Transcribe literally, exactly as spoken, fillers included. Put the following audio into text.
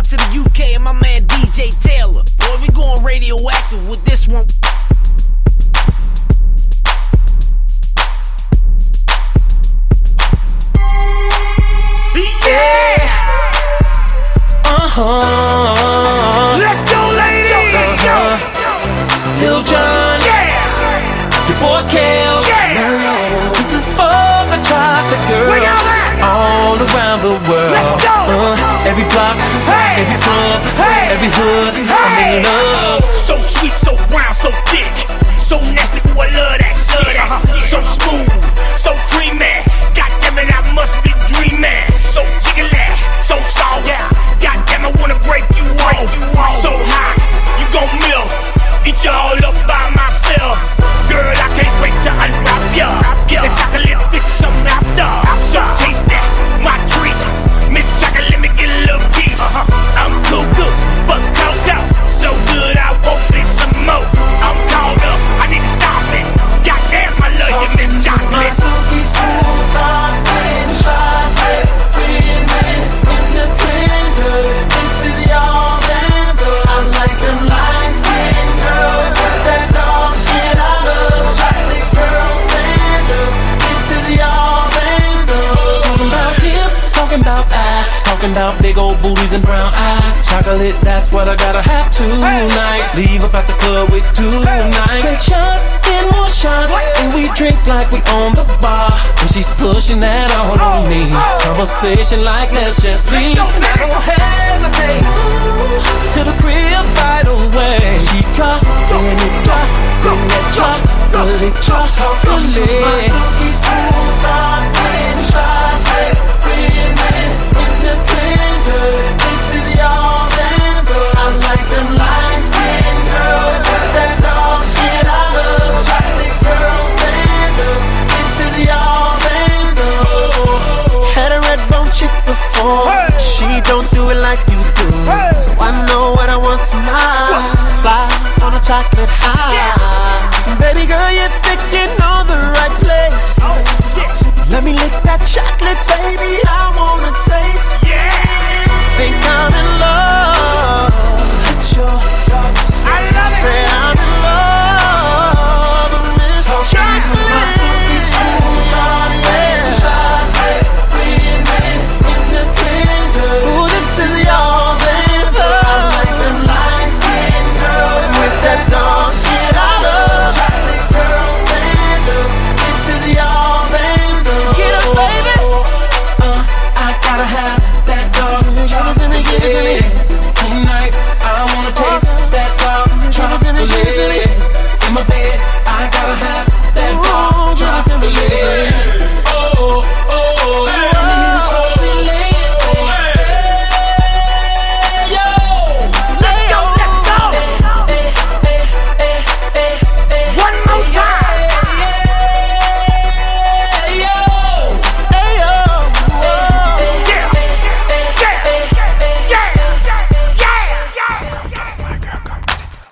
out to the U K and my man D J Taylor. Boy, we going radioactive with this one. Yeah. Uh-huh. Let's go, ladies. Uh-huh. Lil Jon. Yeah. Your boy Kels. Yeah. This is for the chocolate girls. Where y'all at? All around the world. Let's go. Uh, every block, Hey. every club, Hey. every hood, I'm Hey. in love. So sweet, so brown, so thick, so nasty. Ooh, I love that shit. Uh-huh. So smooth, so creamy. Goddamn it, I must be dreaming. So jiggly, so soft. Goddamn, I wanna break you off. So hot, you gon' melt. Eat you all up by myself. Girl, I can't wait to unwrap ya. The chocolate fix some after. So tasty, my treat. Miss Chocolate, let me get a little piece. I'm cuckoo, but cocoa. So good, I won't be some more. I'm caught up, I need to stop it. Goddamn, I love you, Miss Chocolate. My silky smooth thoughts and chocolate women, independent. This is y'all handle. I like them light skin girls with that dark skin. I love chocolate girls stand up. This is y'all handle. Talking about hips, talking about ass, talking about big old booties and brown eyes. Chocolate, that's what I gotta have tonight. Leave up at the club with tonight. Take shots, then more shots, and we drink like we on the bar. And she's pushing that on on me. Conversation like let's just leave. And I don't hesitate. To the crib right away. She drop, and it drop, and it drop, chocolate, My chocolate. silky smooth